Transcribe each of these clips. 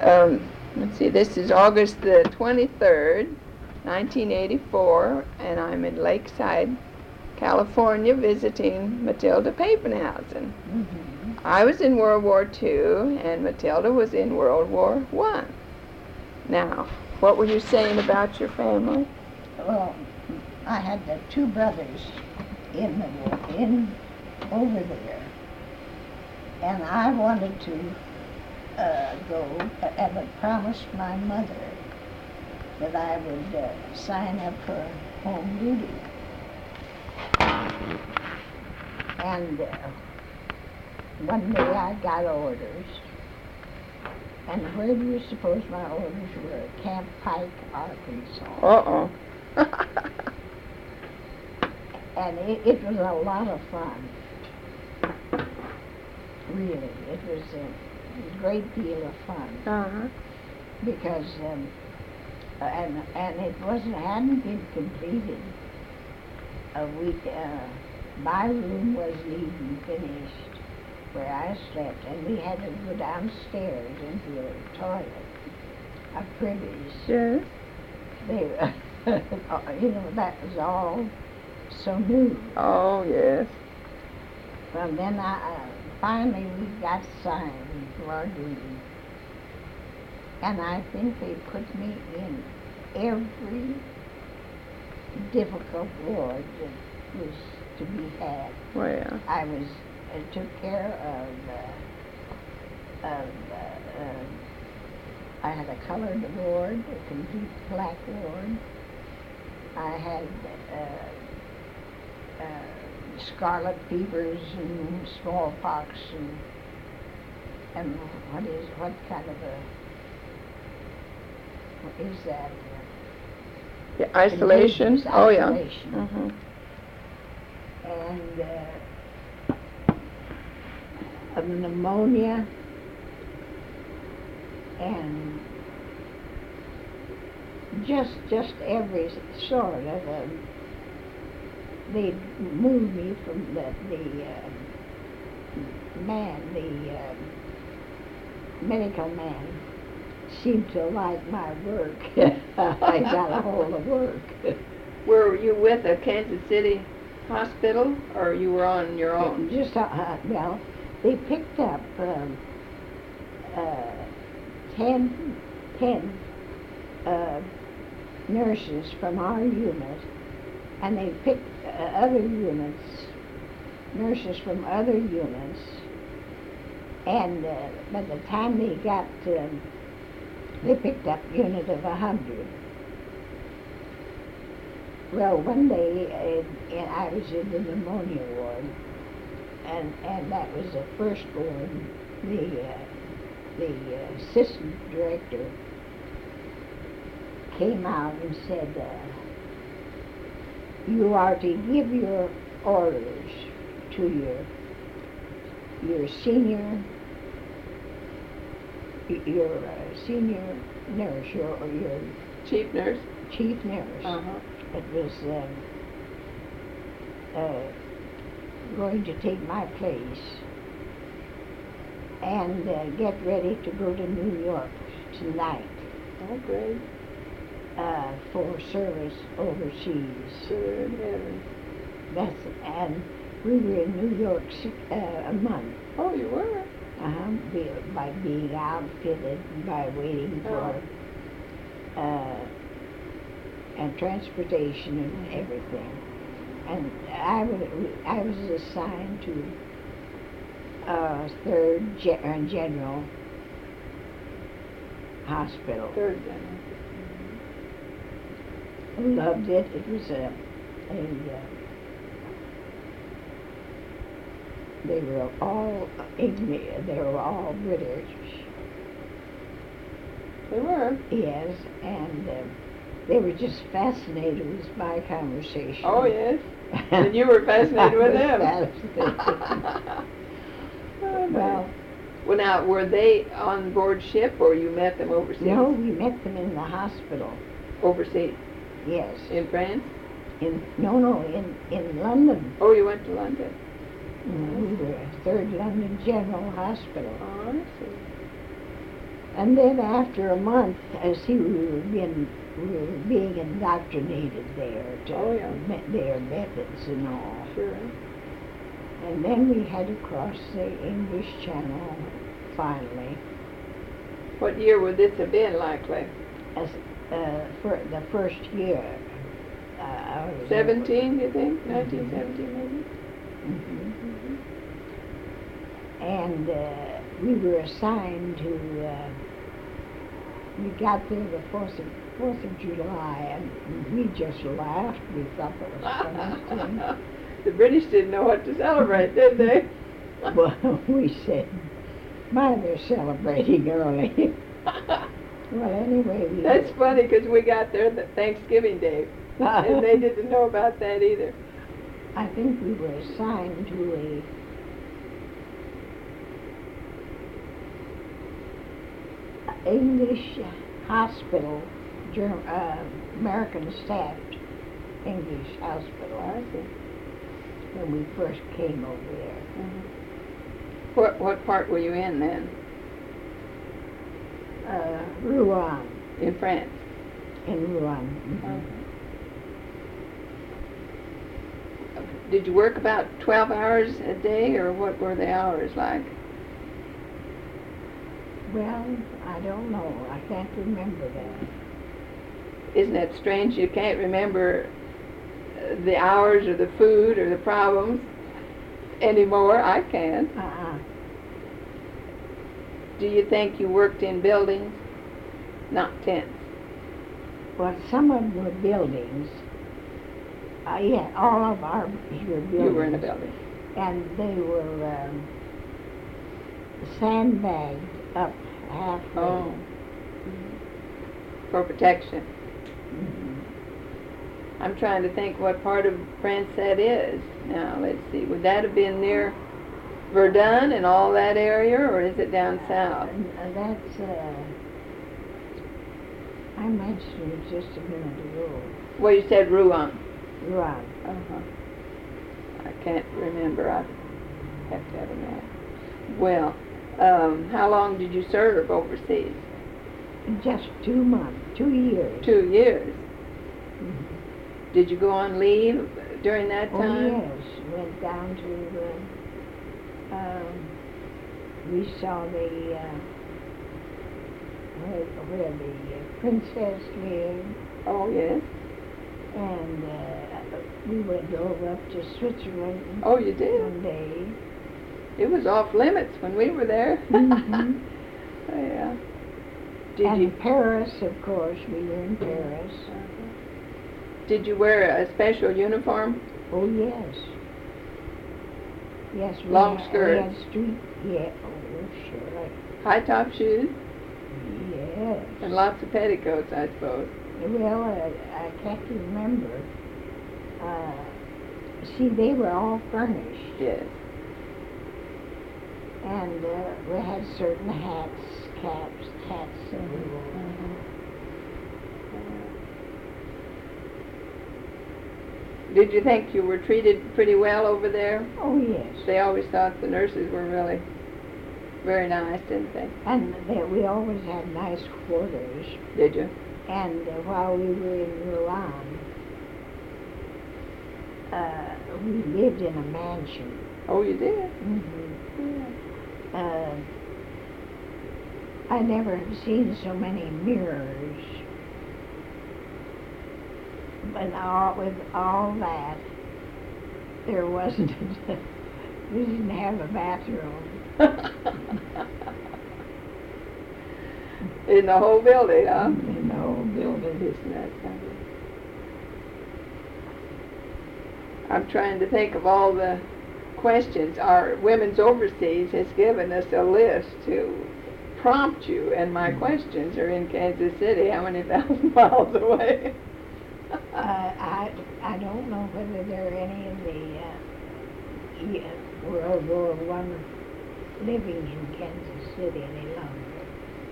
let's see, this is August the 23rd, 1984, and I'm in Lakeside, California, visiting Matilda Papenhausen. Mm-hmm. I was in World War II, and Matilda was in World War I. Now, what were you saying about your family? Well, I had the two brothers in the war, over there, and I wanted to go, but I had promised my mother that I would sign up for home duty. And one day I got orders, and where do you suppose my orders were? Camp Pike, Arkansas. Uh-oh. And it was a lot of fun. Really, it was a great deal of fun. Uh-huh. Because, and it hadn't been completed. My room wasn't even finished where I slept, and we had to go downstairs into a toilet, a privies. Yes. They, that was all so new. Oh, yes. Well, then finally we got signed for our duty. And I think they put me in every difficult ward that was to be had. Well. I took care of I had a colored ward, a complete black ward. I had scarlet fevers and smallpox and what is that? Yeah, isolation? Isolation. Oh, yeah. Mm-hmm. And of pneumonia and just every sort of they moved me from the medical man seemed to like my work. I got a hold of work. Were you with a Kansas City hospital, or you were on your own? Just well, they picked up 10 nurses from our unit, and they picked other units, nurses from other units, and by the time they got they picked up a unit of 100. Well, one day I was in the pneumonia ward, and that was the first ward. The assistant director came out and said, "You are to give your orders to your senior nurse, your Chief nurse? chief nurse." Uh-huh. It was going to take my place, and get ready to go to New York tonight. Oh, great. For service overseas. Good heavens. And we were in New York a month. Oh, you were? By being outfitted, by waiting for and transportation and everything. And I was assigned to 3rd General Hospital. 3rd General. Loved it. It was they were all British. They were? Yes, and they were just fascinated with my conversation. Oh, yes. And you were fascinated with them. Well, now, were they on board ship, or you met them overseas? No, we met them in the hospital. Overseas? Yes. In France? In London. Oh, you went to London? We were at 3rd London General Hospital. Oh, I see. And then after a month, see, we were being indoctrinated there to Oh, yeah. their methods and all. Sure. And then we had to cross the English Channel finally. What year would this have been likely? As for the first year. I was 17, you think? 1917, maybe? And we were assigned to, we got there the 4th of July, and we just laughed. We thought that was funny. The British didn't know what to celebrate, did they? Well, we said, my, they're celebrating early. Well, anyway, we... That's funny, because we got there the Thanksgiving Day, and they didn't know about that either. I think we were assigned to a English hospital, American staffed English hospital. I see. When we first came over there. What part were you in then? Rouen, In France? in Rouen. Did you work about 12 hours a day, or what were the hours like? Well, I don't know. I can't remember that. Isn't that strange? You can't remember the hours or the food or the problems anymore. I can. Do you think you worked in buildings, not tents? Well, some of them were buildings. Yeah, all of ours were buildings. You were in a building. And they were sandbagged up halfway. Oh. For protection. I'm trying to think what part of France that is. Now, let's see. Would that have been near Verdun and all that area, or is it down south? That's, I mentioned it just a minute ago. Well, you said Rouen. Rouen. I can't remember. I have to have a map. Well, how long did you serve overseas? Just 2 months, 2 years. 2 years. Did you go on leave during that time? Oh, yes. Went down to, we saw the, where the princess lived. Oh, yes. And we drove up to Switzerland. Oh, you did? One day. It was off limits when we were there. Yeah. And Paris, of course, we were in Paris. Did you wear a special uniform? Oh, yes. Yes, Long we skirts? had street, yeah, oh, sure. High top shoes? Yes. And lots of petticoats, I suppose. Well, I can't remember. See, they were all furnished. Yes. And we had certain hats that we wore. Did you think you were treated pretty well over there? Oh, yes. They always thought the nurses were really very nice, didn't they? And we always had nice quarters. Did you? And while we were in Rouen, we lived in a mansion. Oh, you did? I never have seen so many mirrors. But with all that, there wasn't, we didn't have a bathroom. In the whole building, huh? In the whole building. Isn't that something? I'm trying to think of all the questions. Our Women's Overseas has given us a list to prompt you, and my questions are in Kansas City. How many thousand miles away? I don't know whether there are any of the World War I living in Kansas City any longer.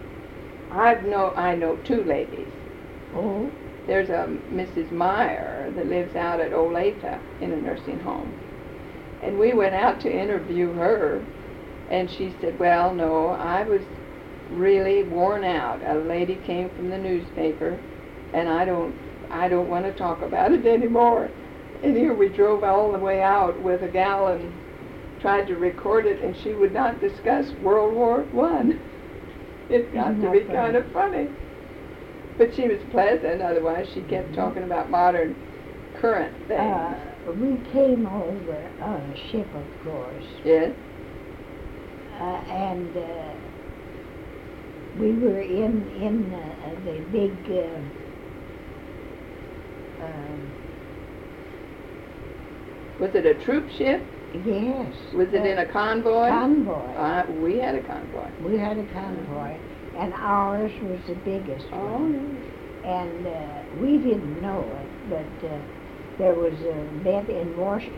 I know two ladies. Oh? There's a Mrs. Meyer that lives out at Olathe in a nursing home. And we went out to interview her, and she said, well, no, I was really worn out. A lady came from the newspaper, and I don't want to talk about it anymore. And here we drove all the way out with a gal and tried to record it, and she would not discuss World War I. It got to be kind of funny. But she was pleasant, otherwise she kept talking about modern current things. We came over on a ship, of course. Yes? And we were in the big Was it a troop ship? yes. Was it in a convoy? Convoy. We had a convoy. We had a convoy, and ours was the biggest Oh, one. yes. And we didn't know it, but there was a bet in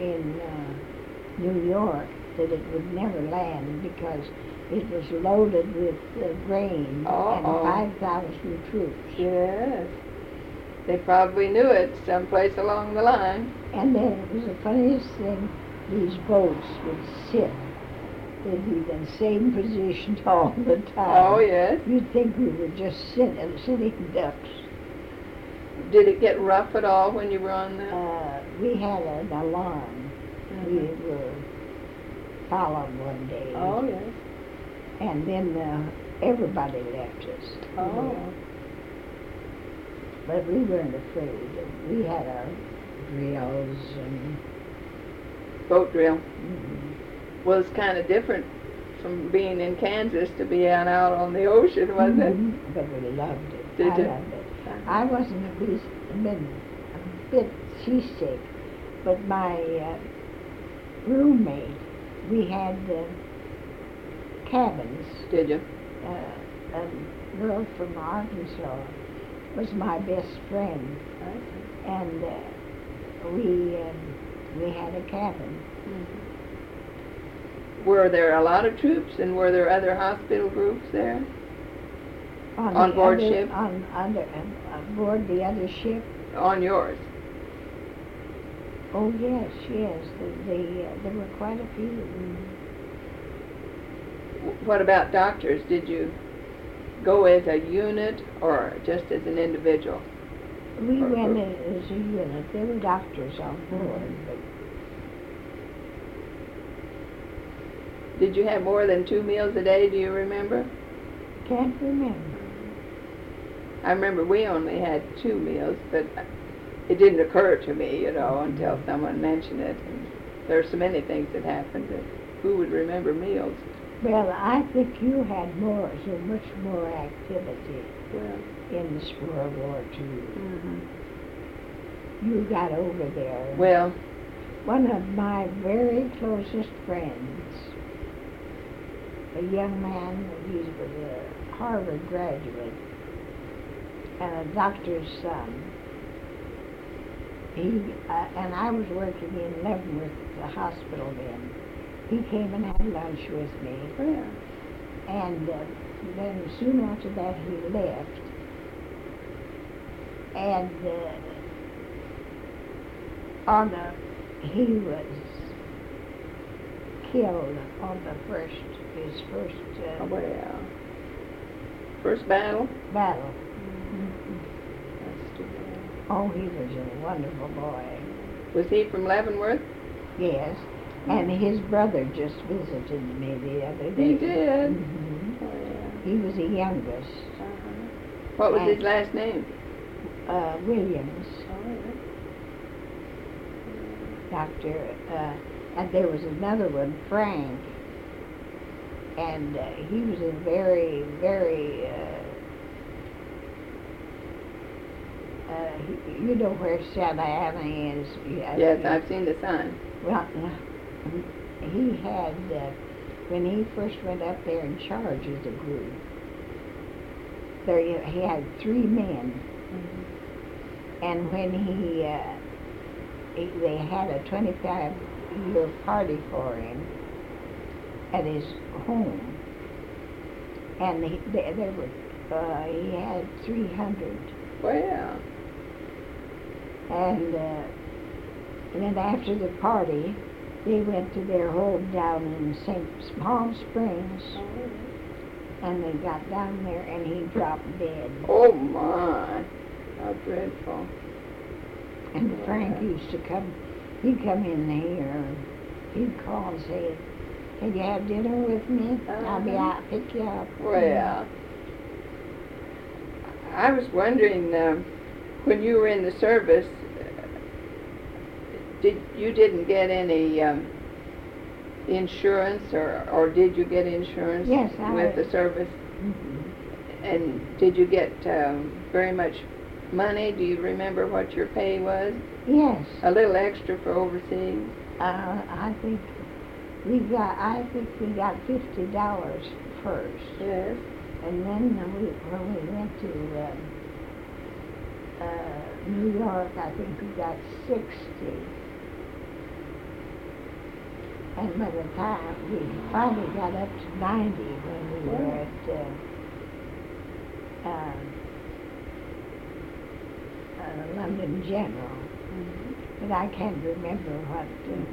New York that it would never land because it was loaded with grain and 5,000 troops. Yes. They probably knew it someplace along the line. And then it was the funniest thing, these boats would sit. They'd be in the same position all the time. Oh, yes. You'd think we were just sitting ducks. Did it get rough at all when you were on the... We had an alarm. We Mhm. were followed one day. Oh, yes. And then everybody left us. Oh. But we weren't afraid. We had our drills and... Boat drill. Mhm. Was kind of different from being in Kansas to being out on the ocean, wasn't it? Mhm. But we loved it. Did I you? loved it. I wasn't a bit seasick, but my roommate, we had cabins. Did you? A girl from Arkansas was my best friend, and we had a cabin. Were there a lot of troops, and were there other hospital groups there? On the board other- ship? On board the other ship. On yours? Oh yes, yes. There were quite a few. What about doctors? Did you go as a unit or just as an individual? We Or- went or- as a unit. There were doctors on board, but Did you have more than 2 meals a day, do you remember? can't remember. I remember we only had 2 meals, but it didn't occur to me, until someone mentioned it. And there are so many things that happened that who would remember meals? Well, I think you had so much more activity Well, in this World War II. You got over there. well, One of my very closest friends, a young man, he was a Harvard graduate, and a doctor's son. And I was working in Leavenworth, the hospital then. He came and had lunch with me, well, and then soon after that he left. And he was killed on his first well. First battle? battle. That's too bad. Oh, he was a wonderful boy. Was he from Leavenworth? Yes, and his brother just visited me the other day. He did? Mhm. Oh, yeah. He was the youngest, What was his And- last name? Williams, doctor, and there was another one, Frank, and he was a very, very, you know where Santa Ana is? Yes, I've seen the sign. Well, he had, when he first went up there in charge of the group, he had 3 men. And when they had a 25-year party for him at his home, and he had 300. Well, And then after the party, they went to their home down in St. Palm Springs, and they got down there and he dropped dead. Oh my, how dreadful. And Frank used to come, he'd come in here, he'd call and say, "Can you have dinner with me? I'll be out, pick you up." Well, I was wondering, when you were in the service, you didn't get any insurance, or did you get insurance? Yes, with the service? Mm-hmm. And did you get very much money? Do you remember what your pay was? Yes. A little extra for overseas? I think we got $50 first. Yes. And then when we went to New York, I think we got 60. And by the time we finally got up to 90 when we were at London General. Mm-hmm. But I can't remember what.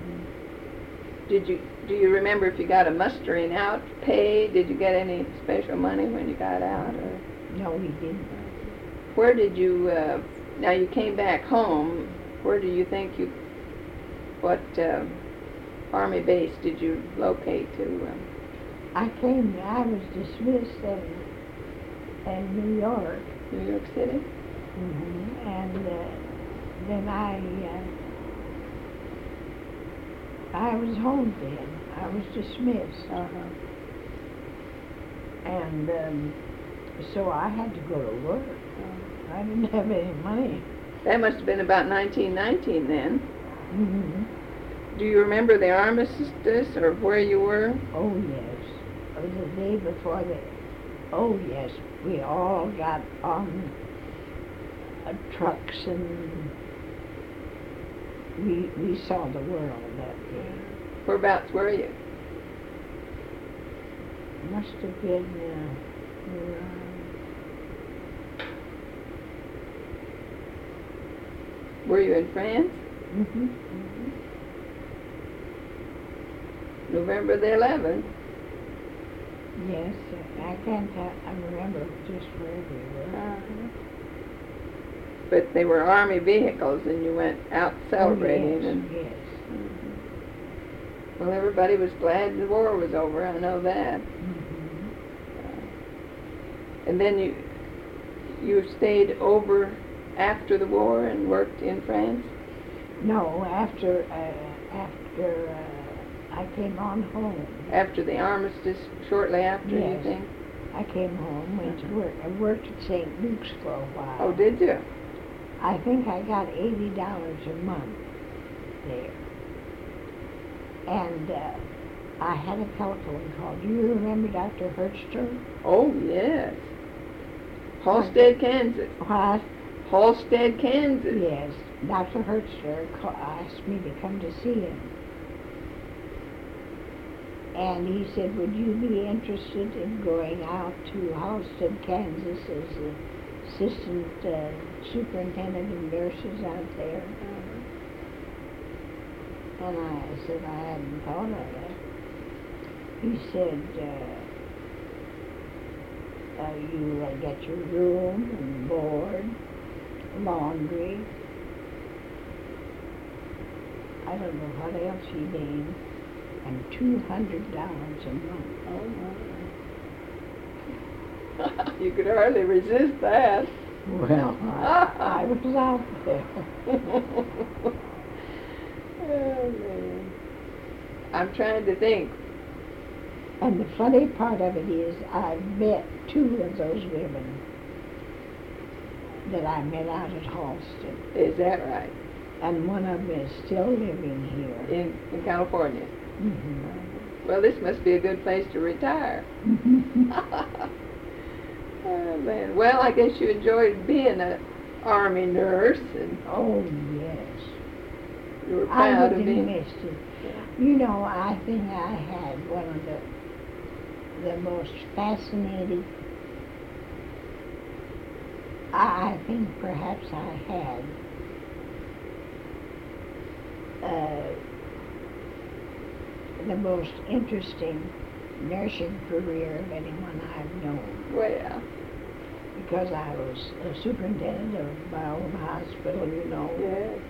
Do you remember if you got a mustering out pay? Did you get any special money when you got out? Or? No, we didn't. Where did you, now you came back home, where do you think what Army base did you locate to? I was dismissed in New York. New York City? Mm-hmm. And then I was home then. I was dismissed. Uh-huh. And so I had to go to work. I didn't have any money. That must have been about 1919 then. Mm-hmm. Do you remember the armistice or where you were? Oh, yes. It was the day before oh, yes. We all got on trucks and we saw the world that day. Whereabouts were you? Must have been Were you in France? mm-hmm. November the 11th. Yes, I can't I remember just where we were. Uh-huh. But they were Army vehicles and you went out celebrating. Oh, yes, and yes. Mm-hmm. Well, everybody was glad the war was over, I know that. Mm-hmm. And then you stayed over after the war and worked in France? No, after I came on home. After the armistice, shortly after, Yes. you think? I came home, went to work. I worked at St. Luke's for a while. Oh, did you? I think I got $80 a month there. And I had a telephone call. Do you remember Dr. Hertzter? Oh, yes. Halstead, Kansas. What? Halstead, Kansas. Yes. Dr. Hertzter asked me to come to see him. And he said, would you be interested in going out to Halstead, Kansas as assistant superintendent of nurses out there? And I said I hadn't thought of it. He said, you get your room and board, laundry. I don't know what else he named. And $200 a month. Oh, my. You could hardly resist that. Well, I was out there. Oh, man. I'm trying to think. And the funny part of it is I met two of those women that I met out at Halston. Is that right? And one of them is still living here. In California? Mm-hmm. Well, this must be a good place to retire. Oh, man. Well, I guess you enjoyed being an Army nurse. And oh, yes. You were proud of I being... missed it. You know, I think I had one of the most fascinating... I think perhaps I had the most interesting nursing career of anyone I've known, Well, because I was a superintendent of my own hospital, you know. yes.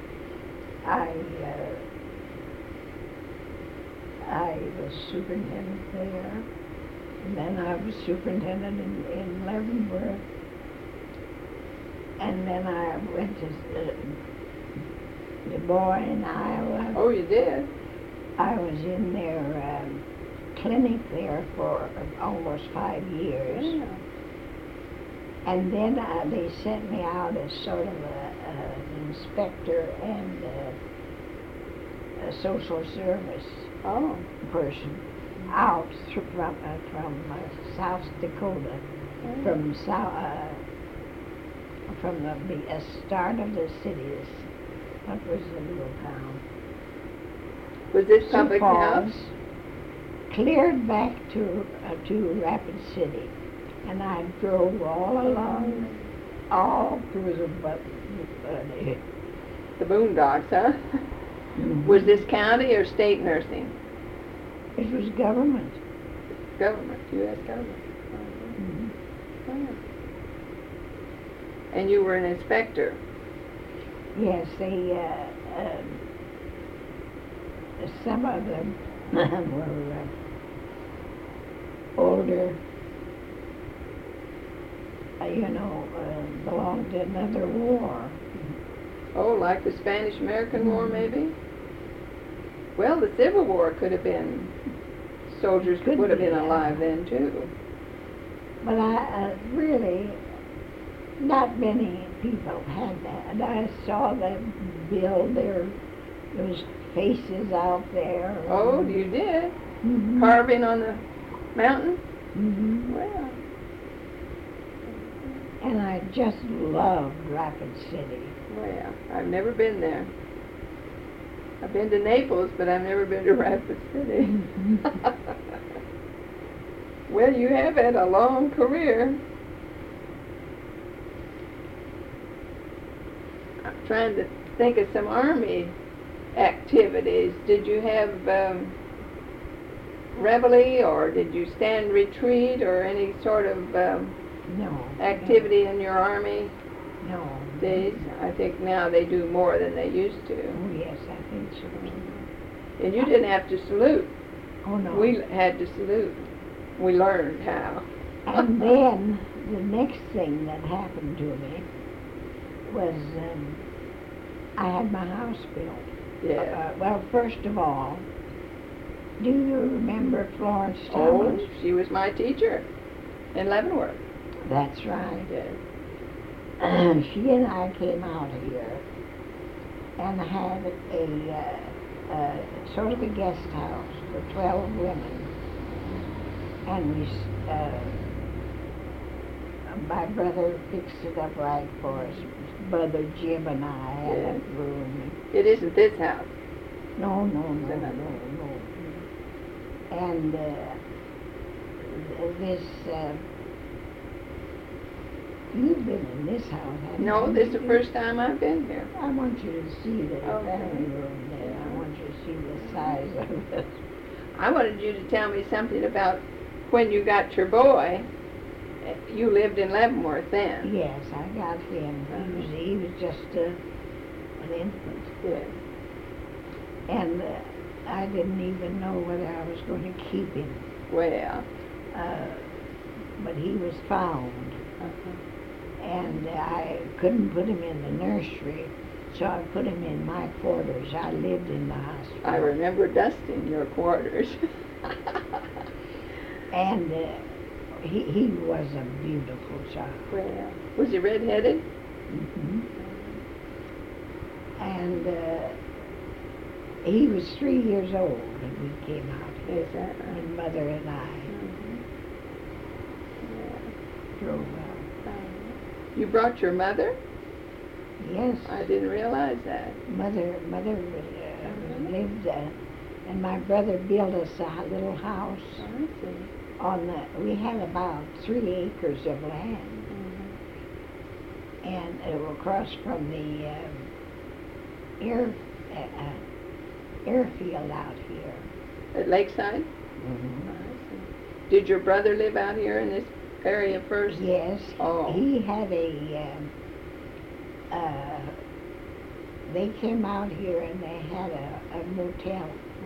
I was superintendent there, and then I was superintendent in Leavenworth, and then I went to Des Moines, Iowa. Oh, you did? I was in their clinic there for almost 5 years. Yeah. And then they sent me out as sort of an inspector and a social service Oh. person out from South Dakota, from the start of the cities. What was the little town? Was this Sioux public Falls, house? cleared back to Rapid City, and I drove all along, all through The boondocks, huh? Was this county or state nursing? it was government. Government, U.S. government. Mhm. Oh. And you were an inspector? Yes, some of them were older, belonged to another war. Oh, like the Spanish-American War, maybe? Well, the Civil War could have been, soldiers Could would have be, been yeah. alive then, too. But I really, not many people had that. And I saw them build those faces out there. Oh, you did? Mhm. Carving on the mountain? Mhm. Well, And I just loved Rapid City. well, I've never been there. I've been to Naples, but I've never been to Rapid City. Well, you have had a long career. I'm trying to think of some Army activities. Did you have reveille, or did you stand retreat, or any sort of No. activity in your Army No. days? I think now they do more than they used to. Oh, yes, I think so. And you didn't have to salute. Oh, no. We had to salute. We learned how. And then the next thing that happened to me was I had my house built. Yeah. Well, first of all, do you remember Florence Oh, Thomas? she was my teacher in Leavenworth. That's right. Yes. She and I came out here and had a sort of a guest house for 12 women. And my brother fixed it up right for us. Brother Jim and I had a Yes. room. It isn't this house. No. another And you've been in this house, haven't you? No, this is the first time I've been here. I want you to see the Okay. family room there. I want you to see the size of it. I wanted you to tell me something about when you got your boy. You lived in Leavenworth then. Yes, I got him. He was just an infant. Yes. And I didn't even know whether I was going to keep him. Well. But he was found. And I couldn't put him in the nursery, so I put him in my quarters. I lived in the hospital. I remember dusting your quarters. And he was a beautiful child. Well, was he redheaded? Mhm. And he was 3 years old when we came out here. Is that right? My mother and I drove out. You brought your mother? Yes, I didn't realize that. mother lived, and my brother built us a little house I see. we had about 3 acres of land, and across from the airfield out here. At Lakeside? Mm-hmm. I see. Did your brother live out here in this area first? Yes. Oh. He had they came out here and they had a motel.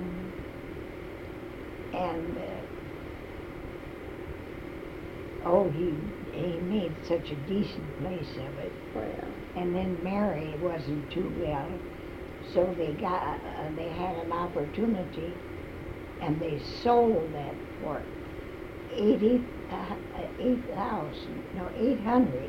And he made such a decent place of it. Well, And then Mary wasn't too well, so they had an opportunity, and they sold that for 800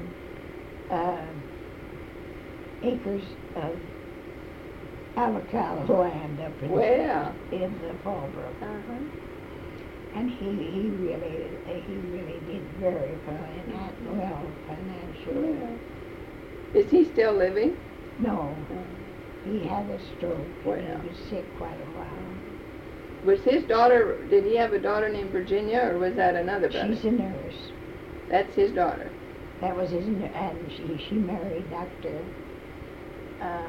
acres of avocado land up in well. in the Fallbrook. And he really did very well financially. Is he still living? No, he had a stroke Well. and he was sick quite a while. Was his daughter, did he have a daughter named Virginia, or was that another brother? She's a nurse. That's his daughter. That was his, and she married Dr. I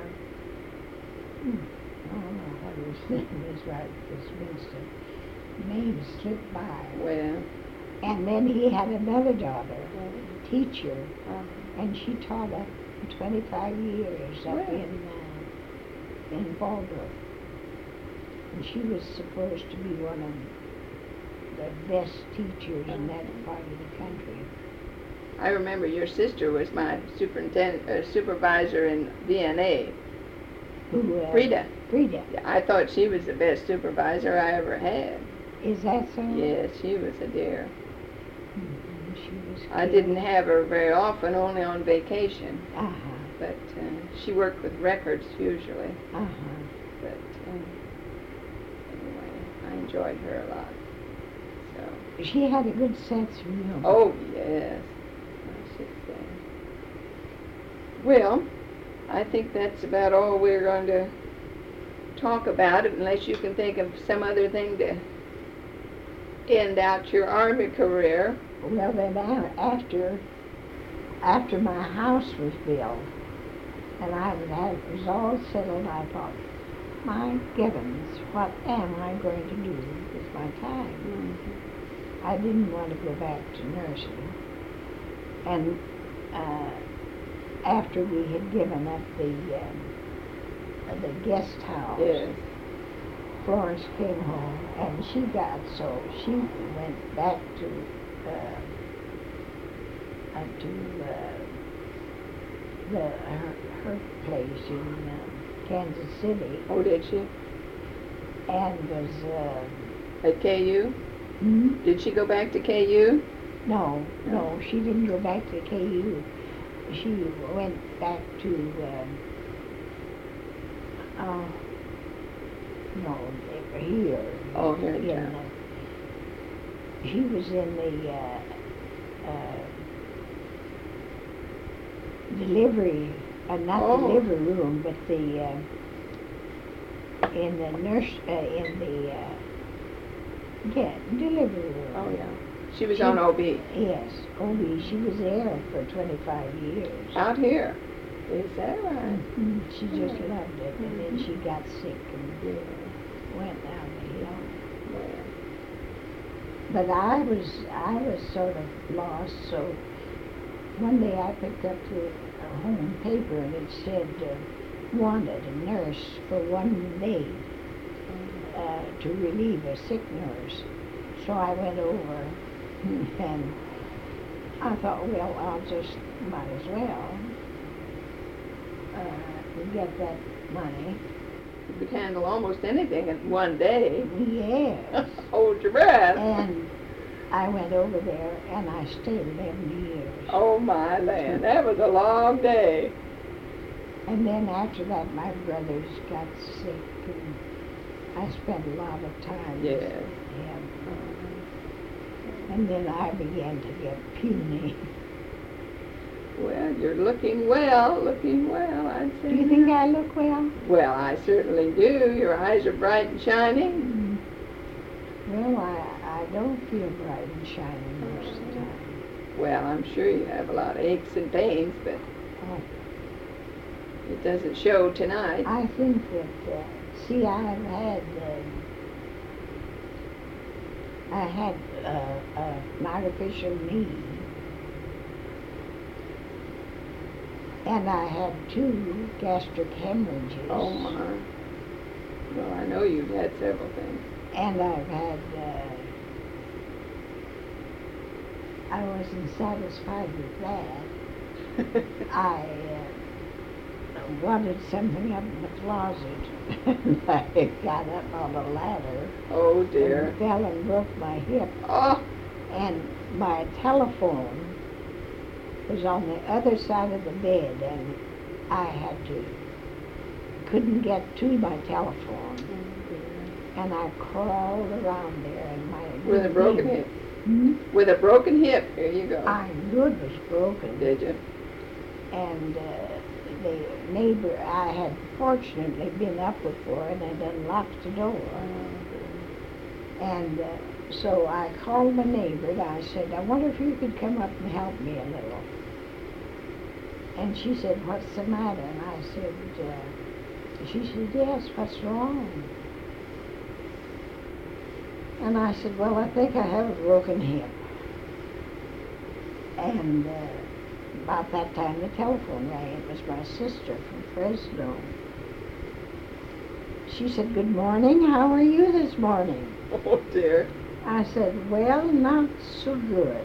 don't know what his name is right this instant. Name slipped by. Well, And then he had another daughter, teacher, uh, and she taught 25 years up Well. in Fallbrook. And she was supposed to be one of the best teachers in that part of the country. I remember your sister was my supervisor in DNA. Who? Frida. Frida. I thought she was the best supervisor I ever had. Is that so? Yes, she was a dear. She was. I didn't have her very often, only on vacation. Uh-huh. But she worked with records usually. Uh-huh. But anyway, I enjoyed her a lot. So. She had a good sense of humor. Oh yes, I should say. Well, I think that's about all we're going to talk about, unless you can think of some other thing to end out your Army career. Well, then after my house was built, and it was all settled, I thought, my heavens, what am I going to do with my time? I didn't want to go back to nursing. And after we had given up the guest house, Yes. Florence came home, and she went back to her place in Kansas City, Oh, did she? and was At KU? hmm? Did she go back to KU? No, she didn't go back to KU. She went back to here. Oh, here in town. She was in the delivery, not Oh. delivery room, but in the delivery room. Oh, yeah. She was on OB. Yes, OB. She was there for 25 years. Out here. Is that right? She just loved it, and then she got sick and went down the hill. Well, But I was sort of lost, so one day I picked up the home paper and it said, wanted a nurse for 1 day to relieve a sick nurse. So I went over and I thought, well, I'll just, might as well get that money. you could handle almost anything in 1 day. Yes. Hold your breath. And I went over there and I stayed 11 years. Oh, my land. That was a long day. And then after that, my brothers got sick, and I spent a lot of time with Yes. him. And then I began to get puny. Well, you're looking well, I'd say. Do you think I look well? Well, I certainly do. Your eyes are bright and shining. Well, I don't feel bright and shiny most of the time. Well, I'm sure you have a lot of aches and pains, but Oh, it doesn't show tonight. I think that, see, I've had I had an artificial knee, and I had 2 gastric hemorrhages. Oh my. Well, I know you've had several things. And I've had, I wasn't satisfied with that. I wanted something up in the closet, and I got up on a ladder. Oh dear. And fell and broke my hip. Oh. And my telephone was on the other side of the bed, and I couldn't get to my telephone. And I crawled around there, and my With a broken hip. Hmm? With a broken hip. Here you go. I knew it was broken. Did you? And the neighbor, I had fortunately been up before, and I'd unlocked the door. And so I called my neighbor, and I said, I wonder if you could come up and help me a little. And she said, what's the matter? And I said, she said, yes, what's wrong? And I said, well, I think I have a broken hip. And about that time, the telephone rang. It was my sister from Fresno. She said, good morning, how are you this morning? Oh dear. I said, well, not so good.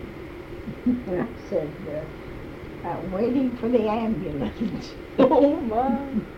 I said, I'm waiting for the ambulance. Oh my.